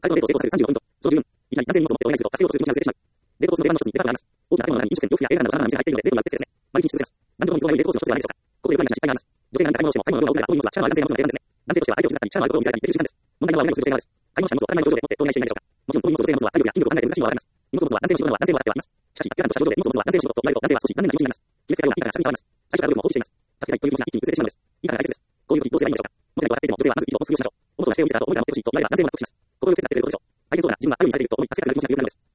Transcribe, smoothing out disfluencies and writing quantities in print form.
解答のデートを成功させる35ポイント。その14、いきなり男性に荷物を持ってお願いすると、助けようとする気持ちが出てしまう。デートコースのデータの一つにデータがあります。大きな建物の中に飲食店、洋服や映画など様々な店が入っているので、デートがうってですね。毎日に続けます。何でも水をないデートコースの一つではないでしょうか。ここでウクライナ失敗があります。女性が何か買い物をしても買い物の量が多いから、この荷物はシャワーが男性が持つので選んですね。男性としては相手を気遣ったり、シャワーがどこを見せられたりできる時間です。問題は女性がです。買い物者の荷物を当たり前の状況で持って当たり前にしていないでしょうか。もちろんこの荷物を女性が持つのは体力や筋力を考えて難しいのはわかります。荷物を持つのは男性の仕事なのは男性も分かってはいます。しかし、明らかとした状況で荷物を持つのは男性の仕事と言われると男性は少し残念な気持ちになります。気がつけたような今から下に触ります。最初から労力も放棄しています。助けたいという気持ちが一気に薄れてしまうのです。いいから大切です。こういう時どうすればいいのでしょうか。もちろん分かっていても女性はまず以上を卒業しましょう。おもちろん姿勢を見せた後、おもちろん持ってほしいと言われれば男性も納得します。ここで受けされていることでしょう。相手そうだな、自分はあるようにされていると思い、助けたくなる気持ちが強くなるのです。